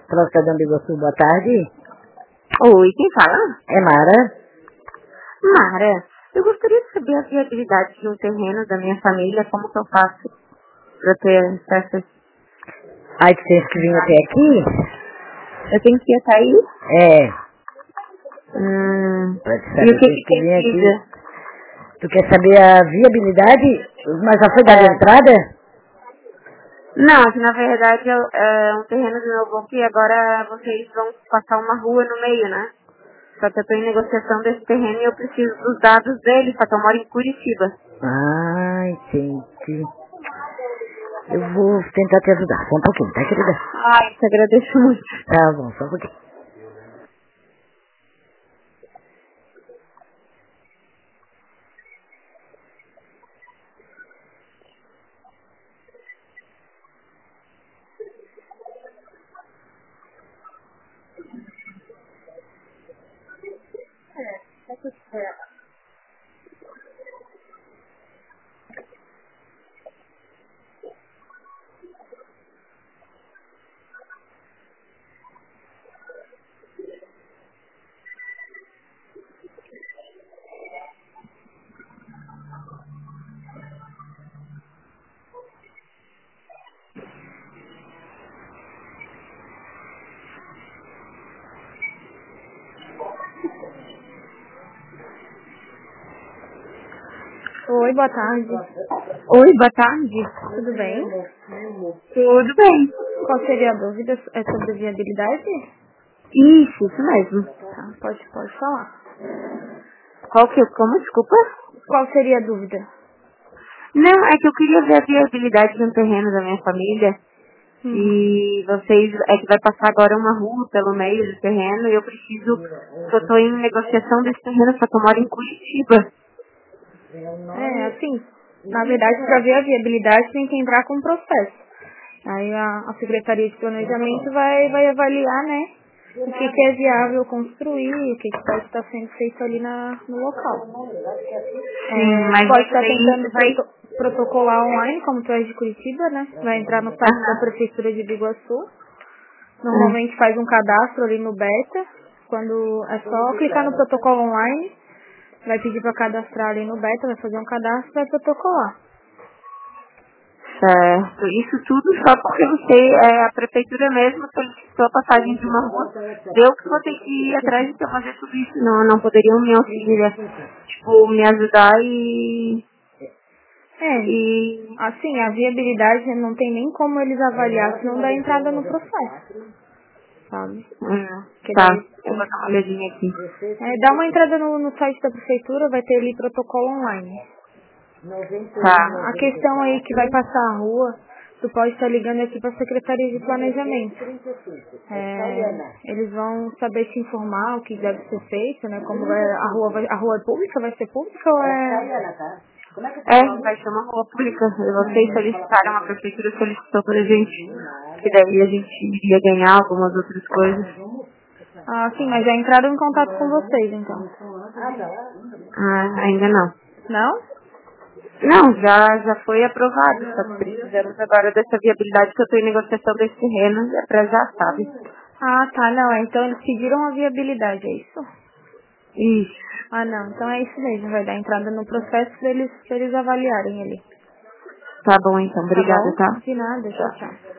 Próxima da Biguaçu, boa tarde. Oi, quem fala? É Mara. Mara, eu gostaria de saber a viabilidade de um terreno da minha família, como que eu faço para ter essas... Aí tu tens que vir até aqui? Eu tenho que ir até aí? É. E Pra te o saber, tens que vir precisa? aqui. Tu quer saber a viabilidade? Mas já foi dada a entrada? Não, que na verdade é um terreno do meu avô que agora vocês vão passar uma rua no meio, né? Só que eu estou em negociação desse terreno e eu preciso dos dados dele, só que eu moro em Curitiba. Ah, entendi. Eu vou tentar te ajudar. Só um pouquinho, tá, querida? Ai, te agradeço muito. Tá bom, só um pouquinho. Oi, boa tarde. Oi, boa tarde. Tudo bem? Tudo bem? Qual seria a dúvida? É sobre viabilidade? Isso mesmo. Tá, pode falar. Como, desculpa? Qual seria a dúvida? Não, é que eu queria ver a viabilidade de um terreno da minha família Uhum. e vocês, é que vai passar agora uma rua pelo meio do terreno e eu preciso, eu tô em negociação desse terreno, só que eu moro em Curitiba. É, assim, na verdade, para ver a viabilidade tem que entrar com o processo. Aí a Secretaria de Planejamento vai avaliar, né, o que é viável construir, o que pode estar sendo feito ali no local. Sim, mas Pode estar aí tentando vai... protocolar online, como tu és de Curitiba, né? Vai entrar no site da Prefeitura de Biguaçu. Normalmente faz um cadastro ali no Beta. Quando é só clicar no protocolo online, vai pedir para cadastrar ali no Beta, vai fazer um cadastro e vai protocolar. Certo, isso tudo só porque você, a prefeitura mesmo solicitou a passagem de uma rua. Eu que vou ter que ir atrás de fazer tudo isso. Não poderiam me auxiliar, tipo, me ajudar e... Assim, a viabilidade não tem nem como eles avaliar se não dá entrada no processo, sabe? Que Tá, daí, eu vou dar uma olhadinha aqui. dá uma entrada no site da prefeitura, vai ter ali protocolo online. Tá, A questão aí que vai passar a rua, tu pode estar ligando aqui para a Secretaria de Planejamento. Eles vão saber te informar o que deve ser feito, né? Como a rua é pública, vai ser pública ou é... vai ser uma rua pública. Vocês solicitaram, a prefeitura solicitou pra gente, que daí a gente iria ganhar algumas outras coisas. Ah, sim, mas já entraram em contato com vocês, então. Ainda não. Não? Não, já foi aprovado, só que precisamos agora dessa viabilidade que eu estou em negociação desse terreno, é pra já, sabe? Ah, tá, não. Então eles pediram a viabilidade, é isso? Isso. Ah, não. Então é isso mesmo. Vai dar entrada no processo pra eles avaliarem ali. Tá bom então, Tá obrigada, bom? tá? De nada. Tchau, tchau.